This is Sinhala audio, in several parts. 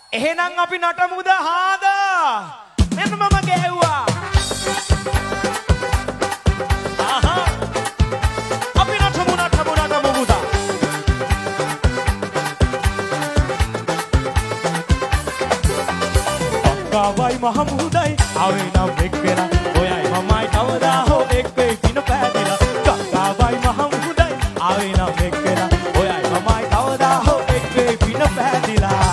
එහෙනම් අපි නටමුද හාදා මෙන්න මම ගැහුවා ආහා අපි නටමු මුදා අක්කාවයි මහමුදයි ආවේ නම් එක් වෙලා ඔයයි මමයි කවදා හෝ එක් වෙයි පින පෑදිලා අක්කාවයි මහමුදයි ආවේ නම් එක් වෙලා ඔයයි මමයි කවදා හෝ එක් වෙයි පින පෑදිලා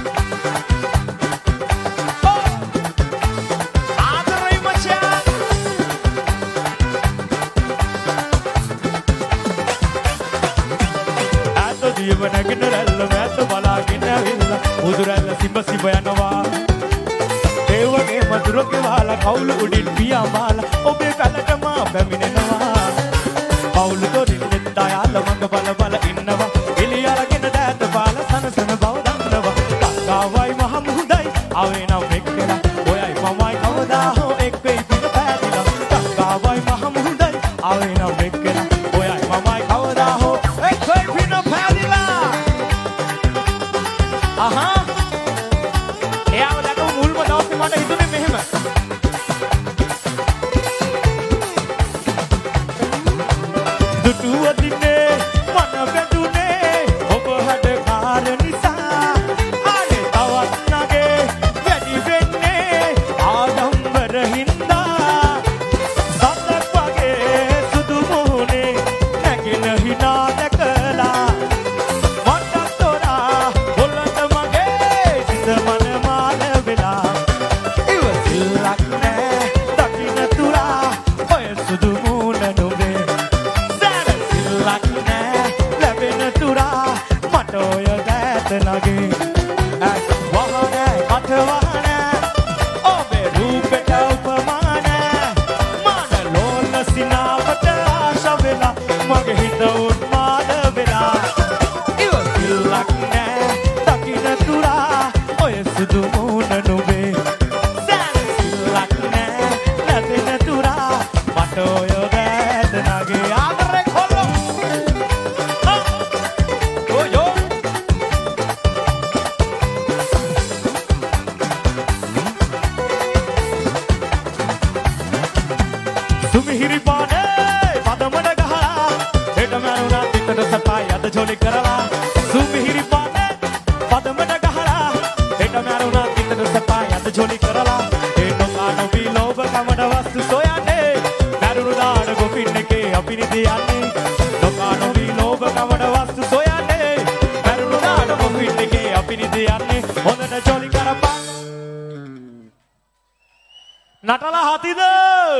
නැගෙන රැල්ල මැත බලාගෙන ඇවිල්ලා උදුරැල්ල සිඹ සිඹ යනවා ඒ වගේම දුරක වහලා කවුළු උඩින් පියා මාලා ඔබේ පැලට මා පැමිණෙනවා කවුළු දොරින් නෙත් අයාල මඟ බල බල ඉන්නවා එළිය අරගෙන දෑත පාල සනසන බව දන්නවා කක්කාවයි මහමුදයි ආවේ නම් එක් වෙලා ඔයයි මමයි කවදා හෝ එක් වෙයි පිට පෑදිලා කක්කාවයි මහමුදයි ආවේ නම් එක් වෙලා ඔයයි මමයි කවදා හෝ එක් වෙයි පිට පෑදිලා ආහා එයාව දැකපු මුල්ම දවසේ මට හිතුනේ මෙහෙම දුටුව දිනේ මන වැදුනේ ඔබ හදකාර නිසා ආනේ තවත් නගේ වැඩි වෙන්නේ ආඩම්බර හින්දා සතක් වගේ සුදු මොහොනේ නැගෙන හිනා දැකලා Lagi, wahana, kata wahana, obe rupe taupamana, mana lola sinapata ashavela, mage hitaut mada vela. Iwa silakne, takina tura, oye sudu muna nube. Sana silakne, labina tura, matoyo dat nage agare kholo. Sumihiri pane, padamana gahala, heta maruna tittata sapai ada joli karala. Sumihiri pane, padamana gahala, heta maruna tittata sapai ada joli karala. Eno kano viloba kamada vastu soyane, marunu daana gopinne ke apini diyanne. No kano viloba kamada vastu soyane, marunu daana gopinne ke apini diyanne. Hondana joli karapa. Natala hatida.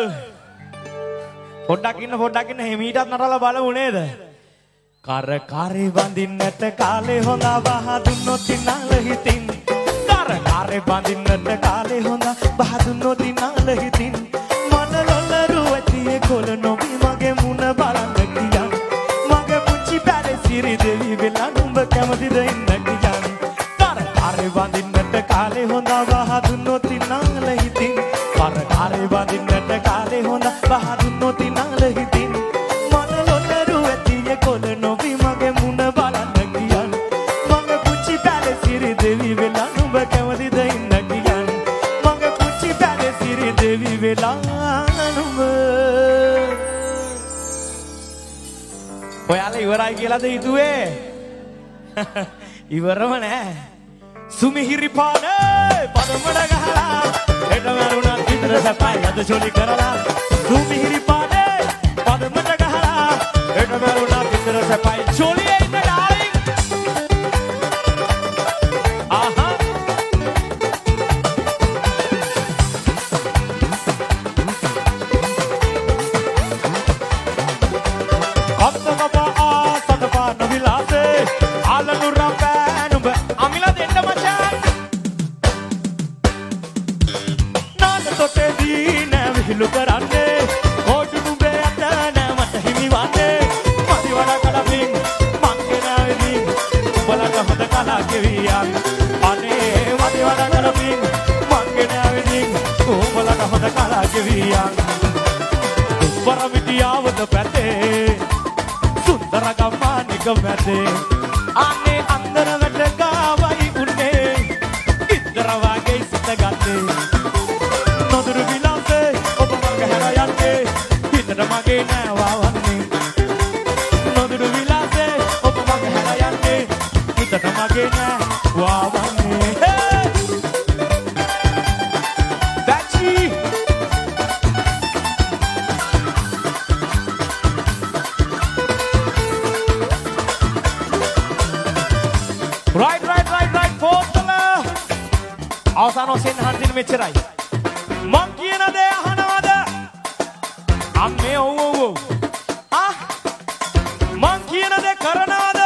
පොඩ්ඩක් ඉන්න හිමීටත් නටලා බලමු නේද? කර කරේ බඳින්නට කාලේ හොඳ බහ දුන්නොත් ඉන්නල හිතින්. කර කරේ බඳින්නට කාලේ හොඳ බහ දුන්නොත් ඉන්නල හිතින්. මන ලොල්ලරු ඇතියේ කොළ නොබි මගේ මුණ බලන්න කියන්. මගේ පුංචි බැලේ සිරි දෙවි වෙලා නුඹ කැමතිද ඉන්න කියන්. කර කරේ බඳින්නට කාලේ හොඳ බහ දුන්නොත් ඉන්නල හිතින්. කර කරේ බඳින්නට කාලේ හොඳ බහ දුන්නොත් ඉන්නල හිතින්. මන ලොල්ලරු ඇතියේ කොළ නොබි මගේ මුණ බලන්න කියන්. මගේ පුංචි බැලේ සිරි දෙවි වෙලා නුඹ කැමතිද ඉන්න කියන්. මගේ පුංචි බැලේ සිරි දෙවි වෙලා නුඹ. ඔයාලා ඉවරයි කියලාද හිතුවේ? ඉවරම නෑ. සුමිහිරි පානේ පදමඩ ගහලා හෙට මරුණා විතර සපයි අද ජොලි කරලා. සුමිහිරි පානේ පදමඩ ගහලා හෙට මරුණා විතර සපයි ජොලියේ ඉන්න ඩාලින්. ආහා කප්පකපා ආසතපා නවිලාසේ ආලනු රම්බෑ නුඹ අමිලා දෙන්න මචං. නාන තොටේදී නෑ විහිළු කරන්නේ කොටු නුඹේ අත නෑ මට හිමි වන්නේ. මදි වඩා කලමින් මංගේ නෑවිදින් උඹලට හොඳ කලා ගෙවියන්. අනේ මදි වඩා කලමින් මංගේ නෑවිදින් උඹලට හොඳ කලා ගෙවියන්. දුප්පර විදියාවද පැතේ සුන්දර ගම්මානික මැදේ. අනේ අන්දර වැට ගාවයි උන්නේ මගේ නෑ වවන්නේ නොදුරු විලාසේ ඔබ මගේ හැර යන්නේ හිතට මගේ නෑ වවන්නේ right පොතල අවසාන වශයෙන් හන්දින මෙච්චරයි මං කියන දේ අහනවද අම්මේ ඔව් මං කියන දේ කරනවද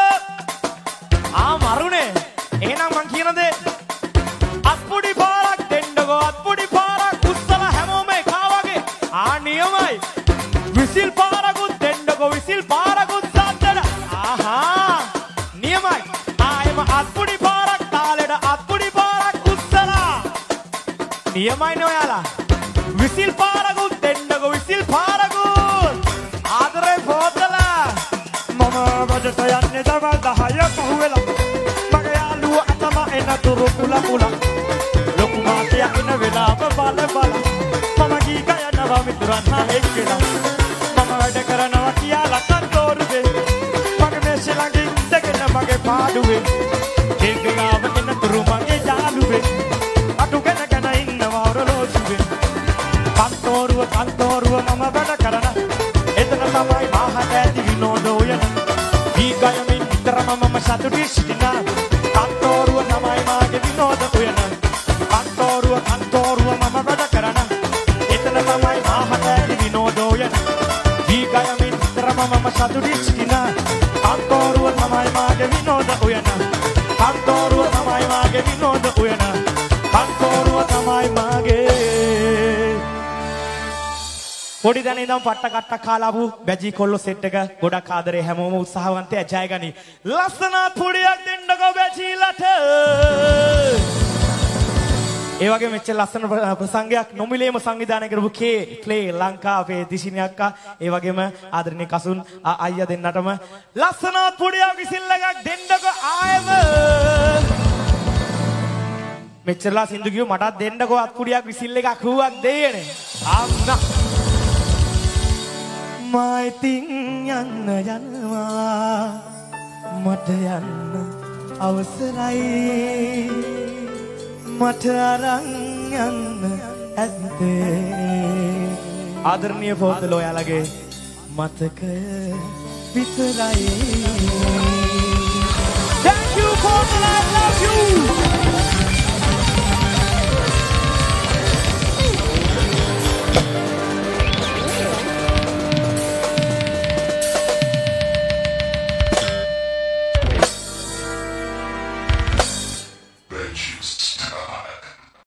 මරුනේ එහෙනම් මං කියන දේ අත්පුඩි පාරක් දෙන්නකෝ අත්පුඩි පාරක් උස්සලා හැමෝම එකා වගේ නියමයි විසිල් පාරකුත් දෙන්නකෝ විසිල් පාරකුත් සද්දන නියමයි එම අත්පුඩි පාරක් තාලෙට අත්පුඩි පාරක් උස්සලා නියමයිනේ ඔයාලා විසිල් පාරකුත් දෙන්නකෝ විසිල් පාරකුත් ආදරේ පොතල මම රජට යන්නේ දවල් 10 පහුවෙලා මගේ යාළුවා අතම එන තුරු කුල ලොකු මාතිය එන වෙලාව බල මම ගී ගයනවා මිතුරන් හා එක්කලා මම වැඩ කරනවා කියලා කන්තෝරුවේ මගේ මේෂ ළඟින් ඉඳගෙන මගේ පාඩුවේ ඒකලාව එන තුරු මගේ යාළුවේ අටුගෙන ඉන්නවා ඔරලෝසුවේ කන්තෝරුව මම වැඩ කරන එතන තමයි මහට ඇති විනෝද උයන දී ගයමින් විතරම මම සතුටින් සිටිනා කන්තෝරුව තමයි මාගේ විනෝද උයන කන්තෝරුව මම වැඩ කරන එතන තමයි මහට ඇති විනෝද උයන දී ගයමින් විතරම මම සතුටින් සිටිනා කන්තෝරුව තමයි මාගේ විනෝද උයන කන්තෝරුව තමයි මාගේ විනෝද උයන කන්තෝරුව තමයි මාගේ පොඩි දැන ඉඳන් පට්ට කට්ටක් කාලාපු බැජි කොල්ලෝ සෙට් එක ගොඩක් ආදරේ හැමෝම උත්සාහවන්තය ජය ගනි ලස්සනත් පොඩියක් දෙන්නකෝ බැජිලට ඒ වගේ මෙච්චර ලස්සන ප්‍රසංගයක් නොමිලේම සංවිධානය කරපු කේ ප්ලේ ලංකා අපේ දිශිනි අක්කා ඒ වගේම ආදරණීය කසුන් අයියා දෙන්නටම ලස්සනත් පොඩියක් විසිල් එකක් දෙන්නකෝ ආයෙම මෙච්චරලා සින්දු කිව්ව මටත් දෙන්නකෝ අත්පුඩියක් විසිල් එකක් හුවක් දෙයනේ අම්මා මයිතින් යන්න යනවා මට යන්න අවසරයි මට අරන් යන්න ඇත්තේ ආදරණීය පොතල ඔයාලගේ මතකය විතරයි Thank you Potala I love you